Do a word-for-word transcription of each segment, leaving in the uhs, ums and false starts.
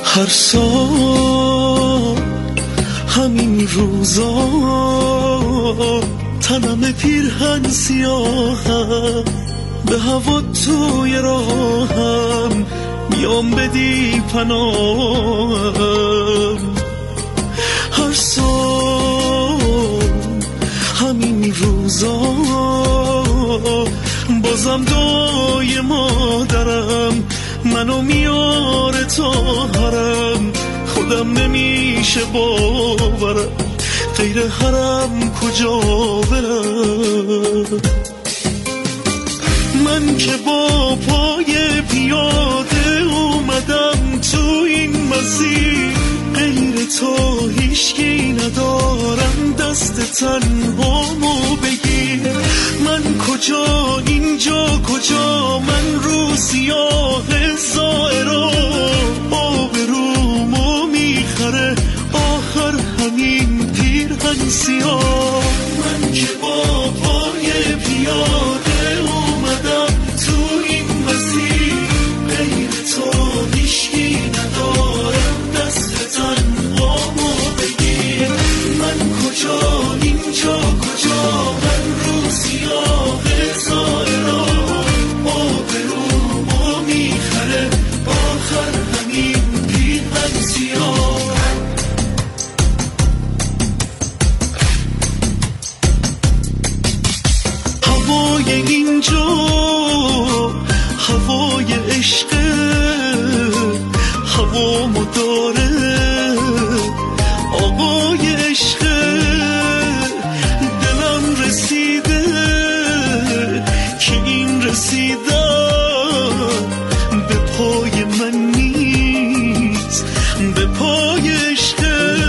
هر سال همین روزا تنم پیرهن سیاهم، به هوا توی راهم میام بدی پناهم. هر سال همین روزا بازم دعای مادرم منو میاره تا حرم، خودم نمیشه باورم غیر حرم کجا برم. من که با پای پیاده اومدم تو این مسیر، غیر تو هیچکی ندارم دست تنهامو بگیر. من کجا اینجا کجا، من رو سیاه زائرا آبرومو میخره آخر همین پیرهن سیاه. من که با پای پیاده اومدم تو این مسیر، غیر تو هیچکی ندارم دست تنهامو بگیر. من کجا اینجا کجا، من رو سیاه زائرا آبرومو میخره آخر همین پیرهن سیاه. هوای اینجا هوای عشق، هوامو داره آقای عشق. دلم رسیده که این رسیدن به پای من نیست، به پای عشق.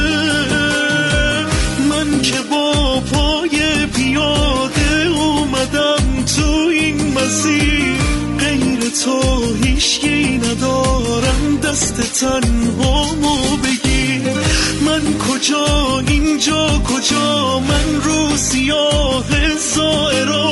من که با پای پیاده اومدم تو این مسیر، غیر تو هیچکی ندارم دست تنهامو بگیر. من کجا اینجا کجا، من رو سیاه زائرا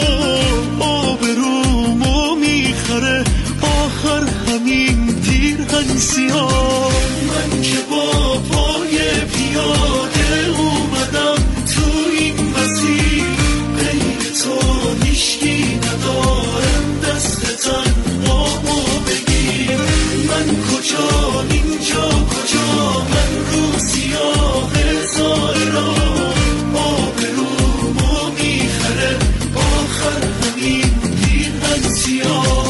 آبرومو میخره آخر همین پیرهن سیاه. من که با پای پیاده اومدم تو این مسیر، غیر تو هیچکی ندارم دست تنهامو بگیر. من کجا اینجا کجا، من رو سیاه زائرا آبرومو میخره آخر همین پیرهن سیاه.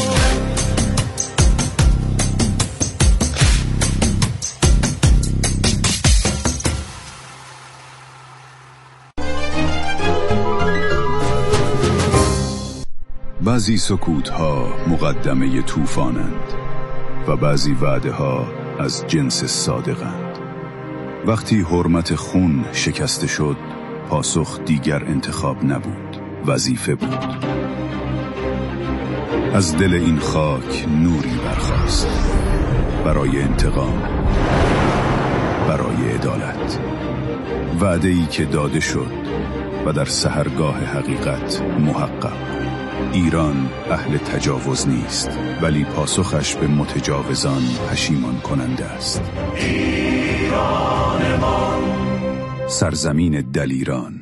بعضی سکوت‌ها مقدمه طوفانند و بعضی وعده‌ها از جنس صادقند. وقتی حرمت خون شکسته شد، پاسخ دیگر انتخاب نبود، وظیفه بود. از دل این خاک نوری برخاست برای انتقام، برای عدالت. وعده‌ای که داده شد و در سحرگاه حقیقت محقق. ایران اهل تجاوز نیست، ولی پاسخش به متجاوزان پشیمان کننده است. ایران ما، سرزمین دلیران.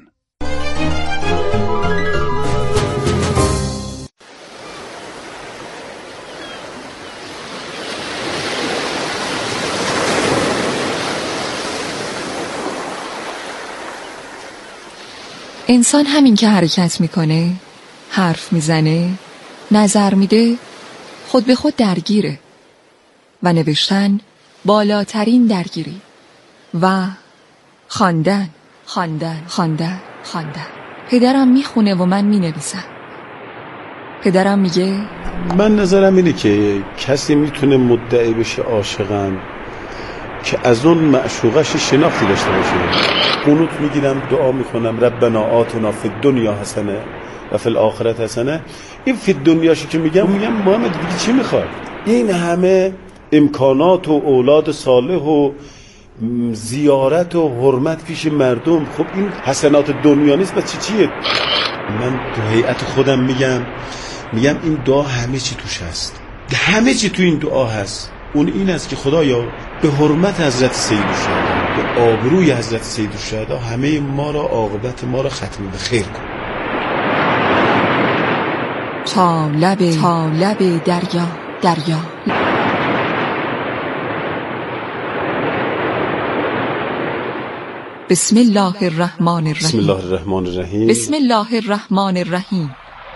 انسان همین که حرکت میکنه، حرف میزنه، نظر میده، خود به خود درگیره و نوشتن بالاترین درگیری و خواندن خواندن خواندن خواندن. پدرم میخونه و من مینویسم. پدرم میگه من نظرم اینه که کسی میتونه مدعی بشه عاشقم که از اون معشوقش شناختی داشته باشه. قنوت میگیرم، دعا میکنم ربنا آتنا فی الدنیا حسنه و فی الاخرت حسنه. این فی الدنیاشو که میگم میگم محمد دیگه چی میخواد؟ این همه امکانات و اولاد صالح و زیارت و حرمت پیش مردم، خب این حسنات دنیا نیست، بس چی چیه؟ من تو هیئت خودم میگم میگم این دعا همه چی توش هست، همه چی تو این دعا هست. اون این است که خدایا به حرمت حضرت سیدالشهدا، به آبروی حضرت سیدالشهدا همه ما را، عاقبت ما را ختم به خیر کن. تا لب تا لب دریا دریا. بسم الله الرحمن الرحیم. بسم الله الرحمن الرحیم. بسم الله الرحمن الرحیم.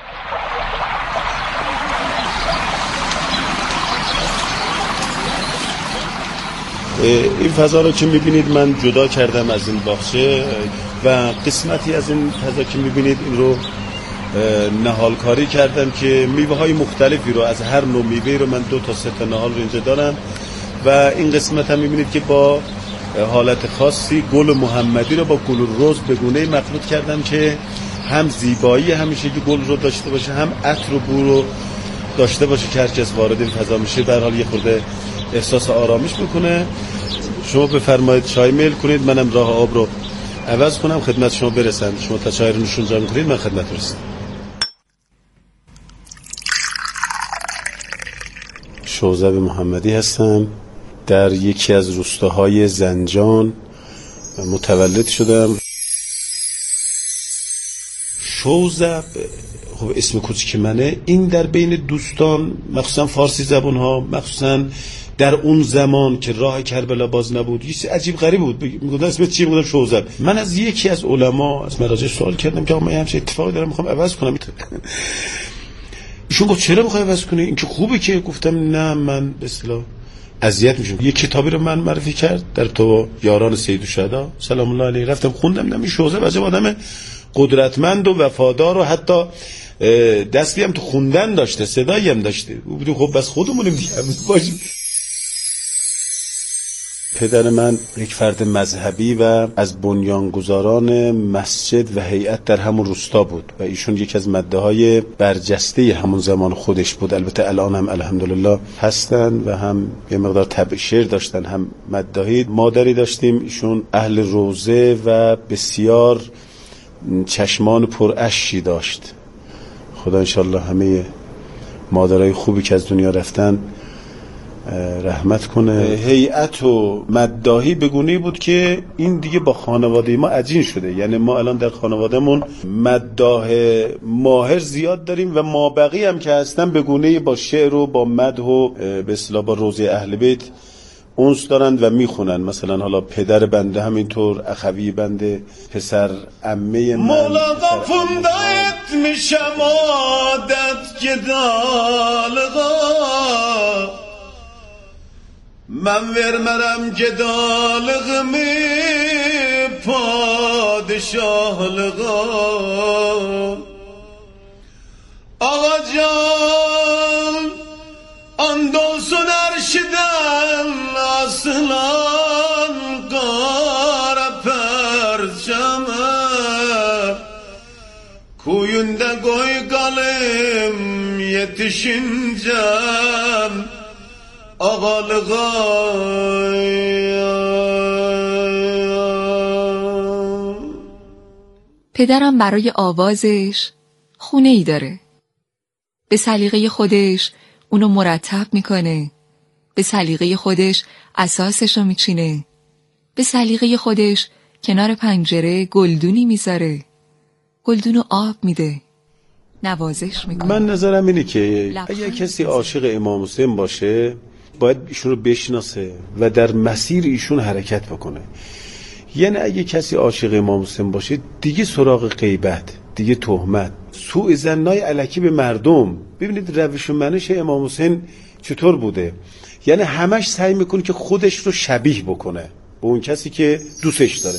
این فضا رو که میبینید من جدا کردم از این باغچه و قسمتی از این فضا که میبینید این رو نهالکاری کردم که میوه های مختلفی رو از هر نوع میوه رو من دو تا سه تا نهال رو اینجا دارم و این قسمت هم میبینید که با حالت خاصی گل محمدی رو با گل رز به گونه مخلوط کردم که هم زیبایی همیشه که گل رو داشته باشه، هم عطر و بو رو داشته باشه که هر کس وارد این فضا میشه به هر حال یه خورده احساس آرامش بکنه. شما بفرمایید چای میل کنید، منم راه آب رو عوض کنم خدمت شما برسم. شما تا چای رو نشون جا میکنید من خدمت برسم. شوزب محمدی هستم، در یکی از روستاهای زنجان متولد شدم. شوزب خب اسم کوچیک منه. این در بین دوستان مخصوصا فارسی زبان ها، مخصوصا در اون زمان که راه کربلا باز نبود، یه چیز عجیب غریب بود. میگفتن اسم چی؟ میگفتن شوزب. من از یکی از علما از مراجع سوال کردم که آقا من همچین اتفاقی دارم میخوام عوض کنم. ایشون گفت چرا میخوای عوض کنی؟ این که خوبه که. گفتم نه من به اصطلاح اذیت میشم. یه کتابی رو من معرفی کرد در تو یاران سیدالشهدا سلام الله علیه، رفتم خوندم. نمی شوزب عجب آدم قدرتمند و وفادار و حتی دستی هم تو خوندن داشته، صدایی هم داشته. بودیم خب بس خودمونیم دیگه باشیم. پدر من یک فرد مذهبی و از بنیانگذاران مسجد و هیئت در همون روستا بود و ایشون یک از مده‌های برجسته همون زمان خودش بود. البته الان هم الحمدلله هستن و هم یه مقدار طبع شعر داشتن، هم مداحی. مادری داشتیم ایشون اهل روزه و بسیار چشمان پر اشکی داشت. خدا انشالله همه مادرای خوبی که از دنیا رفتن رحمت کنه. هیئت و مداحی بگونی بود که این دیگه با خانواده ما عجین شده. یعنی ما الان در خانوادهمون مداح ماهر زیاد داریم و مابقی هم که هستن بگونی با شعر و با مدح و به اصطلاح با روضه اهل بیت اونس دارند و میخونن. مثلا حالا پدر بنده همینطور، اخوی بنده، پسر عمه من مولا قفونده etmişem adet gedalığa men vermerem gedalığımı padişahlığa ağacan andolsun erşiden asılan kara perçeme kuyunda koy kalım yetişincem ağalığa. پدرم برای آوازش خونه ای داره. به سلیقه خودش اونو مرتب میکنه، به سلیقه خودش اساسشو میچینه، به سلیقه خودش کنار پنجره گلدونی میذاره، گلدونو آب میده، نوازش میکنه. من نظرم اینه که اگه کسی عاشق امام حسین باشه باید ایشون رو بشناسه و در مسیر ایشون حرکت بکنه. یعنی اگه کسی عاشق امام حسین باشه دیگه سراغ غیبت، دیگه تهمت، سوء ظنای الکی به مردم. ببینید روش و منش امام حسین چطور بوده. یعنی همش سعی میکنه که خودش رو شبیه بکنه به اون کسی که دوستش داره.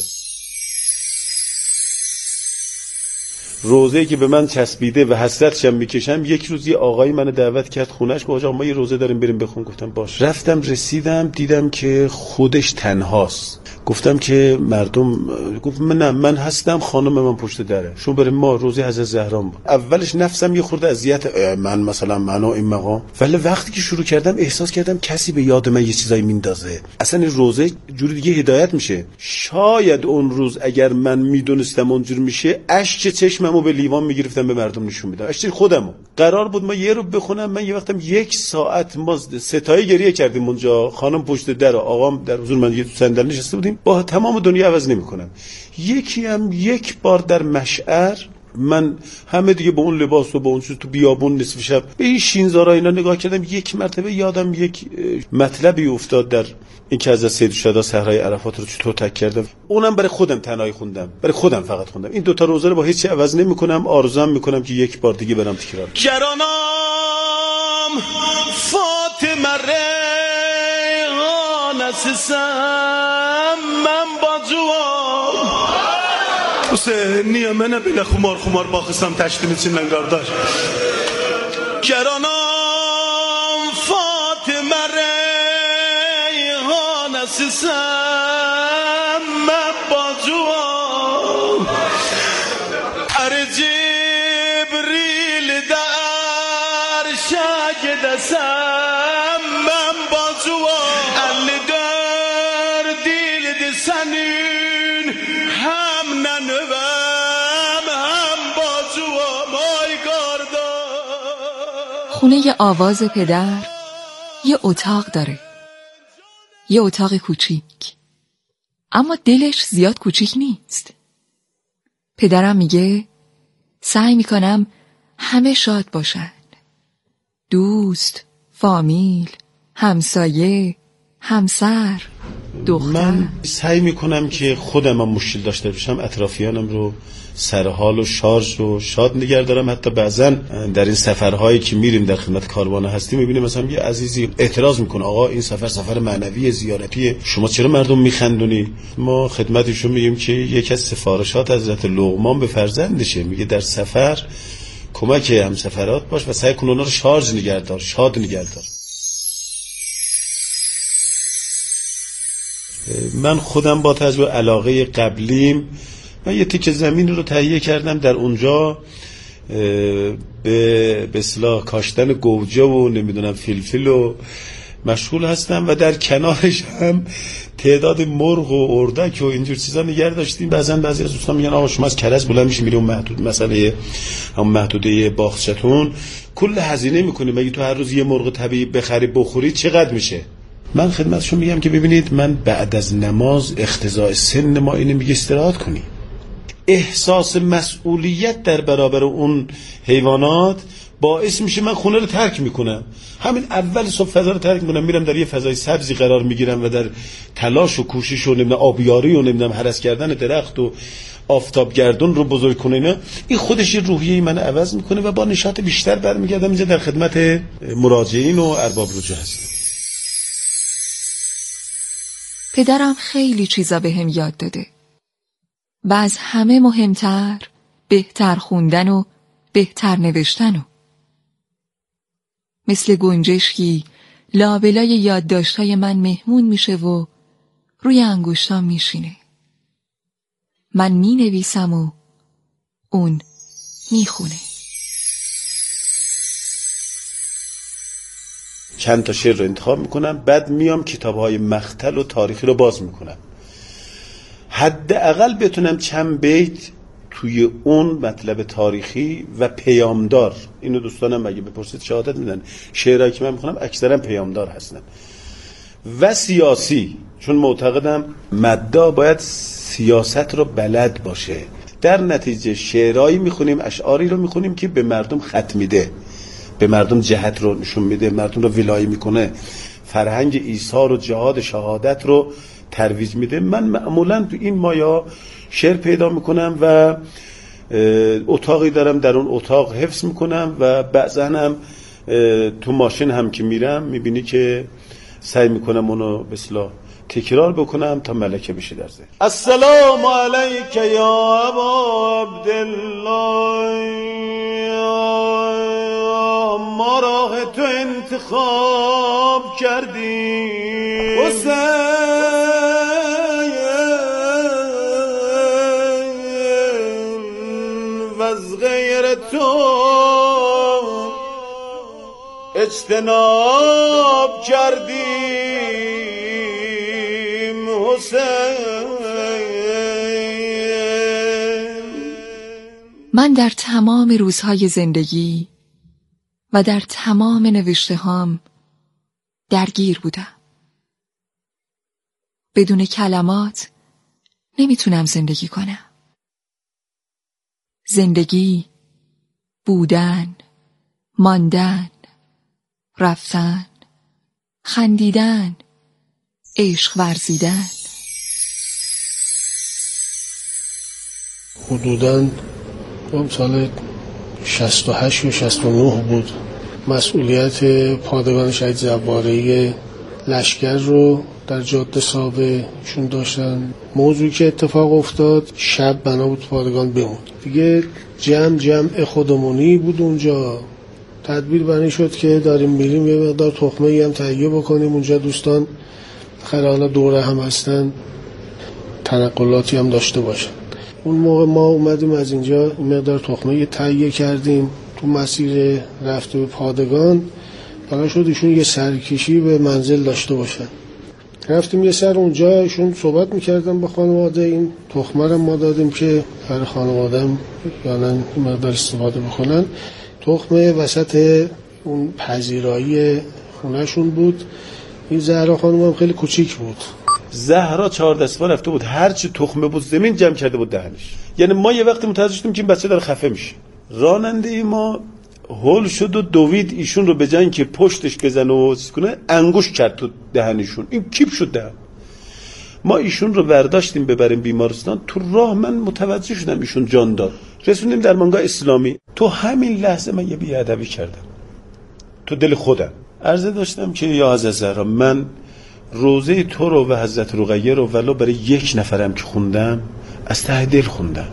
روزه‌ای که به من چسبیده و حسرتشم میکشم، یک روز یه آقایی منو دعوت کرد خونه‌اش، گفت آقا ما یه روزه داریم بریم بخون. گفتم باش. رفتم رسیدم دیدم که خودش تنهاست گفتم که مردم گفت من نه من هستم، خانم من پشت دره، شون بریم ما روزی حضرت زهرا بود. اولش نفسم یه خورده اذیت، من مثلا منو این مقام، ولی وقتی که شروع کردم احساس کردم کسی به یاد من یه چیزایی میندازه، اصلا این روزه جوری دیگه هدایت میشه. شاید اون روز اگر من میدونستم اونجور میشه اشک چشممو به لیوان میگرفتم به مردم نشون میدم، اشک خودمو. قرار بود ما یه رو بخونم، من یه وقتم یک ساعت ما ستایی گریه کردیم اونجا، خانم پشت در، آقام در حضور من یه صندلی نشسته بودیم، با تمام دنیا عوض نمیکنم. یکی هم یک بار در مشعر، من همه دیگه با اون لباس و با اون چیز تو بیابون نصف شب به این شینزارا اینا نگاه کردم، یک مرتبه یادم یک مطلبی افتاد در این که از سید الشهدا صحرای عرفات رو چطور تک کردم، اونم برای خودم تنهایی خوندم، برای خودم فقط خوندم. این دوتا روزه رو با هیچ چی عوض نمیکنم، آرزوام میکنم که یک بار دیگه برام تکرار کنم. گرانم فاطمه ریحان اسسم من با جوام حسین نیامنه بله خمار خمار باخستم تشتیم için kardeş. گرانم فاطمه ریحان اسسم من با جوام ار جبریل در شاگدسم من با جوام ال در دیل دسنین هم ننوم هم با جوام آی گاردا. خونه ی آواز پدر یه اتاق داره، یه اتاق کوچیک، اما دلش زیاد کوچیک نیست. پدرم میگه سعی میکنم همه شاد باشن، دوست، فامیل، همسایه، همسر، دختر. من سعی میکنم که خودم هم مشکل داشته باشم، اطرافیانم رو سرحال و شارژ و شاد نگه دارم. حتی بعضا در این سفرهایی که میریم در خدمت کاروان هستیم میبینیم مثلا یه عزیزی اعتراض میکنه آقا این سفر سفر معنوی زیارتیه، شما چرا مردم میخندونی؟ ما خدمتشون میگیم که یکی از سفارشات حضرت لقمان به فرزندشه، میگه در سفر کمک همسفرات باش و سعی کن اونا رو شارژ نگه دار، شاد نگه دار. من خودم با توجه علاقه قبلیم من یه تیکه زمین رو تهیه کردم، در اونجا به به اصطلاح کاشتن گوجه و نمیدونم فلفل و مشغول هستم و در کنارش هم تعداد مرغ و اردک و اینجور چیزا نگه داشتیم. بعضن بعضی از دوستان میگن آقا شما از کرج بلند میشی میری اون محدود مسئله هم محدوده باغچتون کل هزینه میکنی، مگه تو هر روز یه مرغ طبیعی بخری بخوری چقدر میشه؟ من خدمتشون میگم که ببینید من بعد از نماز اختزاء سن ما اینه میگه استراحت کنی. احساس مسئولیت در برابر اون حیوانات باعث میشه من خونه رو ترک میکنم، همین اول صبح فضا رو ترک میکنم، میرم در یه فضای سبزی قرار میگیرم و در تلاش و کوشش و نمیدونم آبیاری و نمیدونم هرس کردن درخت و آفتاب گردون رو بزرگ کنه، اینا این خودش یه روحیه من عوض میکنه و با نشاط بیشتر برمیگردم اینجا در خدمت مراجعین و ارباب رجوع هستم. پدرم خیلی چیزا بهم یاد داده و از همه مهمتر بهتر خوندن و بهتر نوشتن و مثل گنجشکی لابلای یادداشت‌های من مهمون میشه و روی انگشتام میشینه. من مینویسم و اون میخونه. چند تا شعر رو انتخاب میکنم، بعد میام کتاب‌های مختل و تاریخی رو باز میکنم، حداقل بتونم چند بیت توی اون مطلب تاریخی و پیامدار، اینو دوستانم اگه بپرسید شهادت میدن شعرهایی که من میخونم اکثرا پیامدار هستن و سیاسی، چون معتقدم مدعا باید سیاست رو بلد باشه. در نتیجه شعرهایی میخونیم، اشعاری رو میخونیم که به مردم خط میده، به مردم جهت رو نشون میده، مردم رو ولایی میکنه، فرهنگ ایثار و جهاد شهادت رو ترویج میده. من معمولا تو این مایا شعر پیدا میکنم و اتاقی دارم، در اون اتاق حفظ میکنم و بعضا هم تو ماشین هم که میرم میبینی که سعی میکنم اونو به اصطلاح تکرار بکنم تا ملکه بشه در ذهن. السلام علیک یا ابا عبدالله، ما راه تو انتخاب کردیم حسین، اجتناب کردیم حسین. من در تمام روزهای زندگی و در تمام نوشته‌هام درگیر بودم. بدون کلمات نمیتونم زندگی کنم. زندگی، بودن، ماندن، رفتن، خندیدن، عشق ورزیدن. حدوداً سال شصت و هشت یا شصت و نه بود. مسئولیت پادگان شهید زواره‌ای لشکر رو در جاده ساوه ایشون داشتن. موضوعی که اتفاق افتاد شب بنا بود پادگان بموند. دیگه جمع جمع خودمونی بود اونجا. تدبیر بنی شد که داریم میریم یه مقدار تخمه ای هم تهیه بکنیم اونجا. دوستان خیلی حالا دوره هم هستن، تنقلاتی هم داشته باشن. اون موقع ما اومدیم از اینجا مقدار تخمه تهیه کردیم. تو مسیر رفت به پادگان برای شد ایشون یه سرکشی به منزل داشته باشن. رفتیم یه سر اونجا، ایشون صحبت میکردن با خانواده. این تخمه رو ما دادیم که هر خانواده هم یعنی مقدار استفاده بکنن. تخمه وسط اون پذیرایی خونهشون بود. این زهرا خانم هم خیلی کوچیک بود. زهرا چهار دسته رفته بود، هرچی تخمه بود زمین جمع کرده بود دهنش. یعنی ما یه وقتی متوجه شدیم که این بچه داره خفه میشه. راننده ای ما هول شد و دوید ایشون رو به جای اینکه پشتش بزنه و چیز کنه انگوش کرد تو دهنشون. این کیپ شد دهن. ما ایشون رو برداشتیم ببریم بیمارستان. تو راه من متوجه شدم ایشون جان داد. رسوندیم درمانگاه اسلامی. تو همین لحظه من یه بی‌ادبی کردم تو دل خودم. عرضه داشتم که یا حضرت زهرا، من روزه تو رو و حضرت رقیه رو ولو برای یک نفرم که خوندم از ته دل خوندم.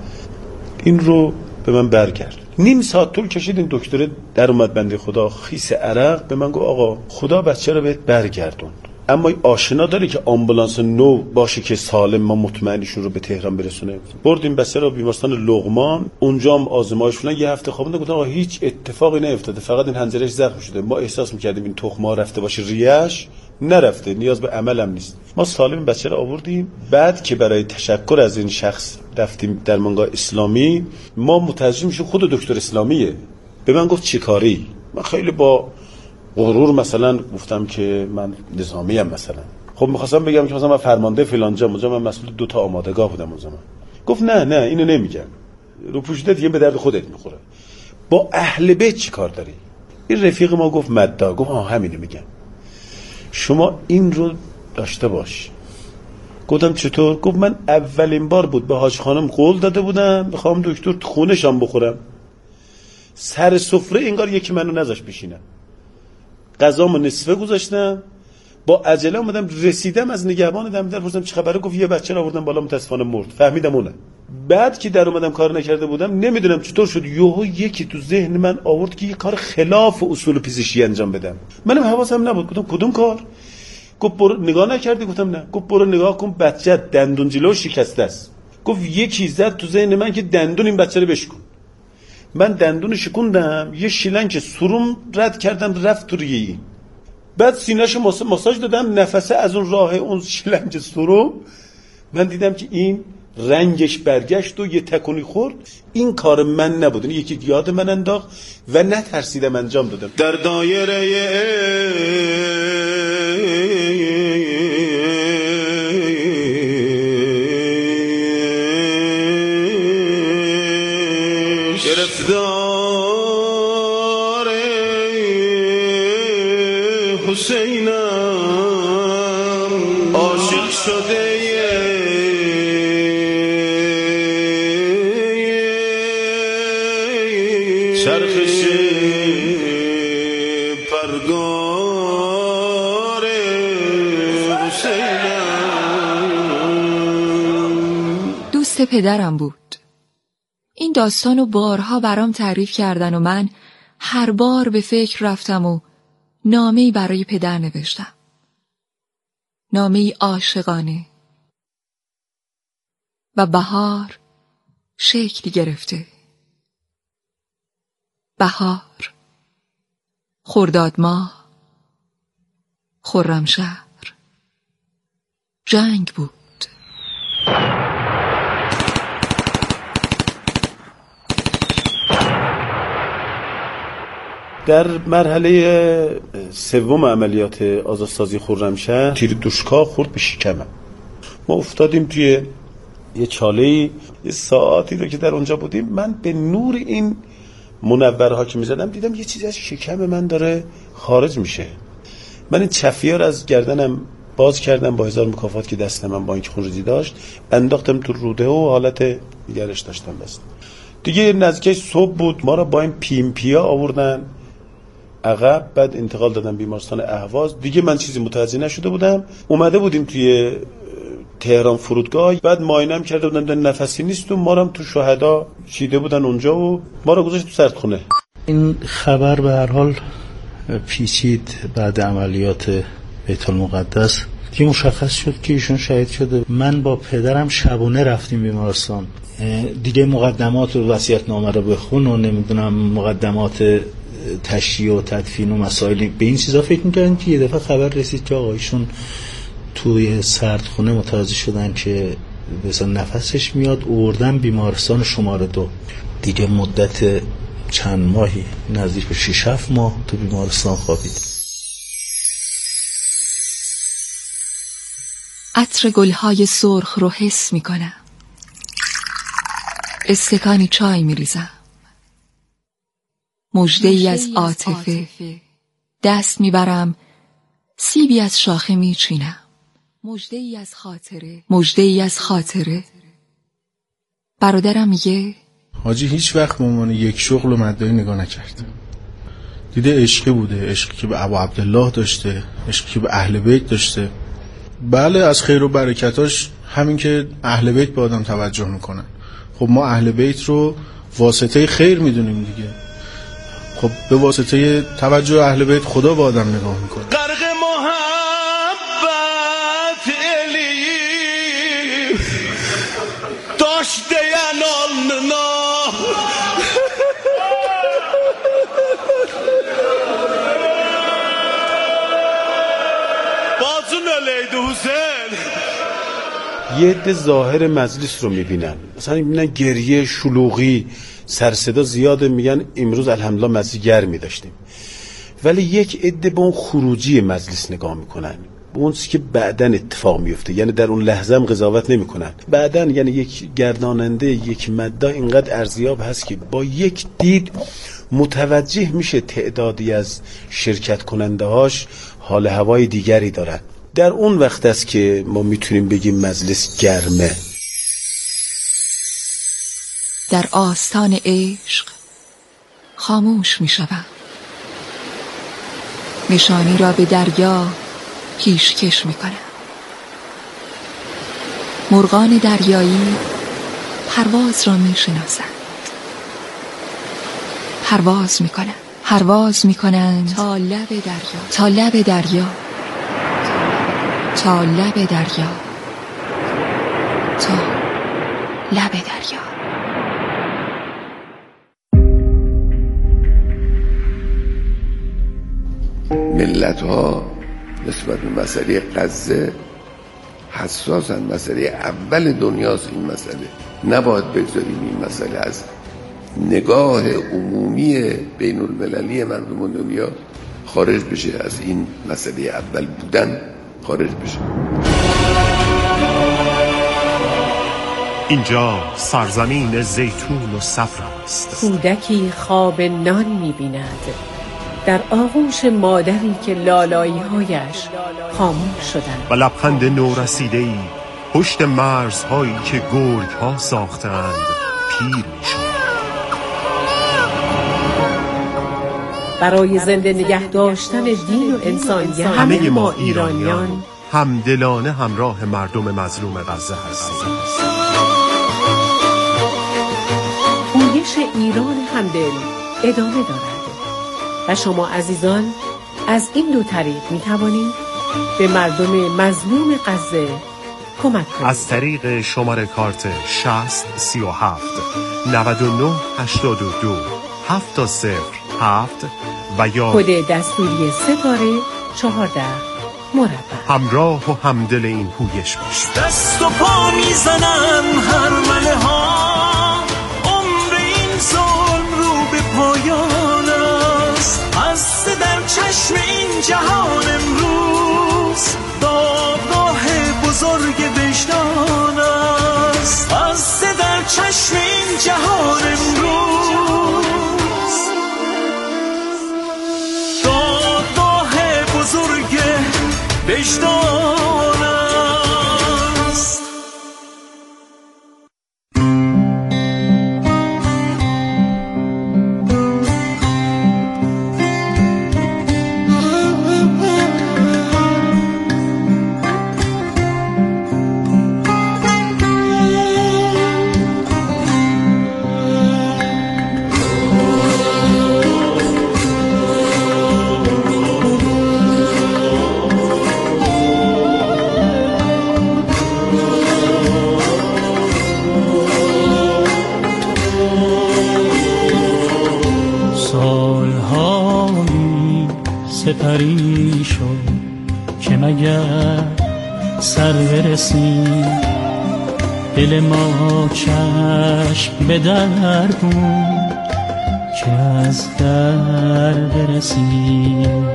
این رو به من برگرد. نیم ساعت طول کشید. این دکتر در اومد بنده خدا خیس عرق به من گفت آقا خدا بچه رو بهت برگردون، اما آشنا داره که آمبولانس نو باشه که سالم ما مطمئنشون رو به تهران برسونه. بردیم بچه رو بیمارستان لقمان. اونجا هم آزمایش کنن. یه هفته خوابونده. گفتن آقا هیچ اتفاقی نیفتاده، فقط این حنجرهش زخم شده. ما احساس می‌کردیم این تخمه رفته باشه ریش، نرفته، نیاز به عمل هم نیست. ما سالم بچه رو آوردیم. بعد که برای تشکر از این شخص رفتیم درمانگاه اسلامی، ما متوجه میشیم خود دکتر اسلامیه. به من گفت چه کاری؟ من خیلی با غرور مثلا گفتم که من نظامی ام مثلا. خب می‌خواستم بگم که مثلا من فرمانده فلان جا، اونجا من مسئول دو تا آمادگاه بودم اون زمان. گفت نه نه اینو نمیگم، رو پوشیده دیگه به درد خودت میخوره. با اهل بیت چی کار داری؟ این رفیق ما گفت مددا. گفت ها همینو میگم، شما این رو داشته باش. گفتم چطور؟ گفت من اولین بار بود به حاج خانم قول داده بودم میخوام دکتر تو خونه‌شام بخورم. سر سفره انگار یکی منو نذاش بشینم. غذامو نصفه گذاشتم. با عجله اومدم رسیدم از نگهبان دم در پرسیدم چه خبره؟ گفت یه بچه رو آوردن بالا متاسفانه مرد. فهمیدم اونه. بعد که در اومدم کار نکرده بودم نمیدونم چطور شد یهو یکی تو ذهن من آورد که یه کار خلاف اصول پزشکی انجام بدم. منم حواسم نبود. گفتم کدوم کار؟ گفت برو نگاه نکردی؟ گفتم نه. گفت برو نگاه کن بچه دندون جلو شکسته است. گفت یکی زد تو ذهن من که دندون این بچه رو بشکن. من دندون شکوندم، یه شیلنگ سروم رد کردم رفت تو ریه. بعد سینه‌شو ماساژ دادم، نفسه از اون راه اون شیلنگ سروم من دیدم که این رنگش برگشت و یه تکونی خورد. این کار من نبود، این یکی یاد من انداخت و نترسیدم انجام دادم. در دایره گرفتار حسینم، عاشق شده چرخش پرگار حسینم. دوست پدرم بود. این داستانو بارها برام تعریف کردن و من هر بار به فکر رفتم و نامه‌ای برای پدر نوشتم. نامه‌ای عاشقانه. و بهار شکلی گرفته. بهار خرداد ماه، خرمشهر، جنگ بود. در مرحله سوم عملیات آزادسازی خرمشهر تیر دوشکا خورد به شکمم. ما افتادیم توی یه چاله‌ای، یه ساعتی رو که در اونجا بودیم، من به نور این منورها که می‌زدم دیدم یه چیزی از شکم من داره خارج میشه. من این چفیه رو از گردنم باز کردم با هزار مکافات که دست من با اینکه خونریزی داشت انداختم تو روده و حالت نگرش داشتم. بس دیگه نزدیک صبح بود، ما را با این پیم پیا آوردن عقب، بعد انتقال دادن بیمارستان اهواز. دیگه من چیزی متوجه نشده بودم. اومده بودیم توی تهران فرودگاه، بعد معاینه‌ام کرده بودن دن نفسی نیست و ما رو تو شهدا چیده بودن اونجا و ما رو گذاشت تو سردخونه. این خبر به هر حال پیچید بعد عملیات بیت المقدس که مشخص شد که ایشون شهید شده. من با پدرم شبونه رفتیم بیمارستان. دیگه مقدمات و وصیت‌نامه رو بخون و نمیدونم مقدمات تشییع و تدفین و مسائل به این چیزا فکر می‌کردن که یه دفعه خبر رسید که آقا ایشون توی سردخونه متوجه شدن که مثلا نفسش میاد، آوردن بیمارستان شماره دو. دیگه مدت چند ماهی نزدیک به شش هفت ماه تو بیمارستان خوابید. عطر گلهای سرخ رو حس میکنم. استکانی چای میریزم. مژده‌ای از عاطفه. دست میبرم، سیبی از شاخه میچینم. مژده‌ای از خاطره. مژده‌ای از خاطره. برادرم میگه حاجی هیچ وقت به عنوان یک شغل و مدعی نگاه نکرد. دیده عشقی بوده، عشقی که به ابو عبدالله داشته، عشقی که به اهل بیت داشته. بله از خیر و برکتاش همین که اهل بیت به آدم توجه میکنن. خب ما اهل بیت رو واسطه خیر میدونیم دیگه. خب به واسطه توجه اهل بیت خدا به آدم نگاه میکنه. غرق محبت الی داشته ینالنا بازون لیدو حسین. یه عده ظاهر مجلس رو میبینن، مثلا میبینن گریه، شلوغی، سرصدا زیاده، میگن امروز الحمدلله مجلس گرمی داشتیم. ولی یک عده به اون خروجی مجلس نگاه میکنن، به اون چیزی که بعدن اتفاق میفته، یعنی در اون لحظه هم قضاوت نمیکنن. بعدن یعنی یک گرداننده، یک مدعا اینقدر ارزیاب هست که با یک دید متوجه میشه تعدادی از شرکت کننده هاش حال هوای دیگری دارن. در اون وقت است که ما میتونیم بگیم مجلس گرمه. در آستان عشق خاموش می شوم. نشانی را به دریا پیشکش می کنم. مرغان دریایی پرواز را می شناسند. پرواز می کنند. پرواز می کنند تا لب دریا. تا لب دریا. تا لب دریا. تا لب دریا. ملت ها نسبت به مسئله غزه حساسن. مسئله اول دنیاست این مسئله. نباید بگذاریم این مسئله از نگاه عمومی بین المللی مردم دنیا خارج بشه، از این مسئله اول بودن خارج بشه. اینجا سرزمین زیتون و صفر است. کودکی خواب نان می‌بیند در آغوش مادری که لالایی‌هایش خاموش شدند و لبخند نورسیده‌ای پشت مرزهایی که گرگ‌ها ساختند پیر می‌شد. برای زنده نگه داشتن دین و انسانیت همه ما ایرانیان همدلانه همراه مردم مظلوم غزه هستیم. پویش ایران همدل ادامه دارد و شما عزیزان از این دو طریق می توانید به مردم مظلوم غزه کمک کنید. از طریق شماره کارت شصت سی و هفت نود و نه هشتاد و دو هفت صفر هفت و یا کد دستوری ستاره چهارده مربع. همراه و همدل این پویش باش. دست و پا میزنن هر مله ها، عمر این ظلم رو به پایان است. هسته در چشم این جهان امروز، دادگاه بزرگ وجدان است. هسته در چشم این جهان امروز، دادگاه بزرگ وجدان است. سپری شد که مگر سر برسیم، دل ما چشم به در بود که از در برسیم.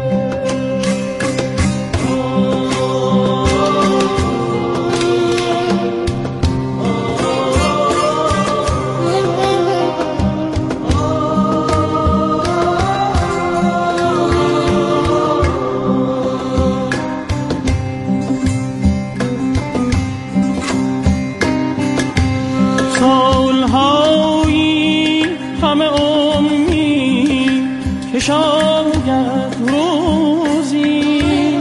شاید روزی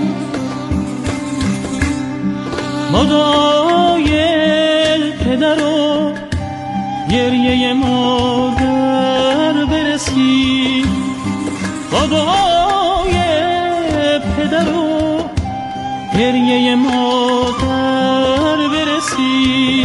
مدای پدر و گریه مادر برسی، مدای پدر و گریه مادر برسی.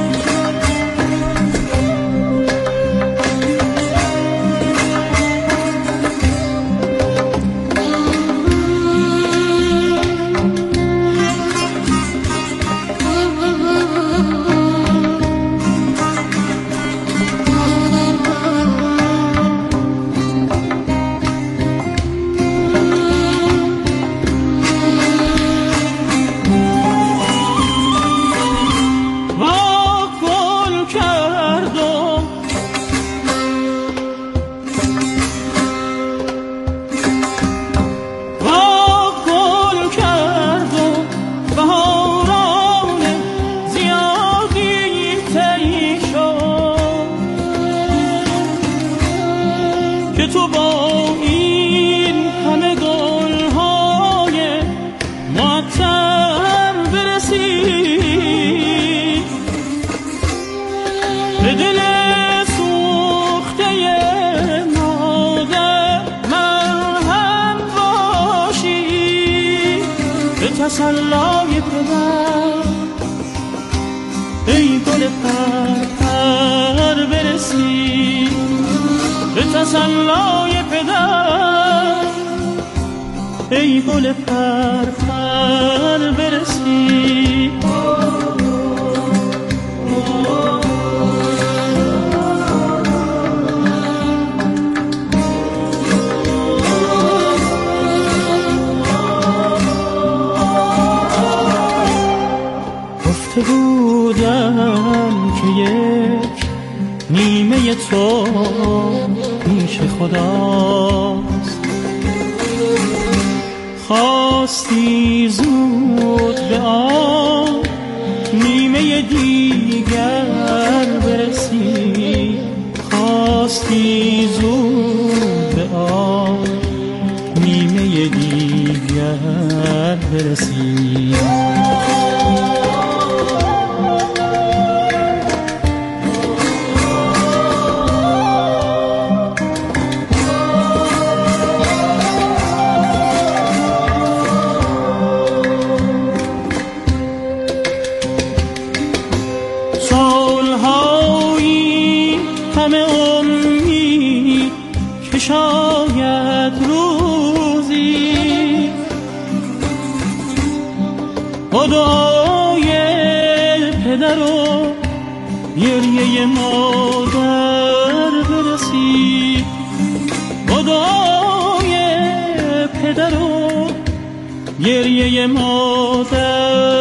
تسلای پدر ای گل پر پر برسی، به تسلای پدر ای گل پر پر برسی. بودم که یک نیمه تو پیش خداست، خواستی زود به آن نیمه دیگر برسی، خواستی زود به آن نیمه دیگر برسی. شاید گریه مادر برسی، خدای پدر و گریه مادر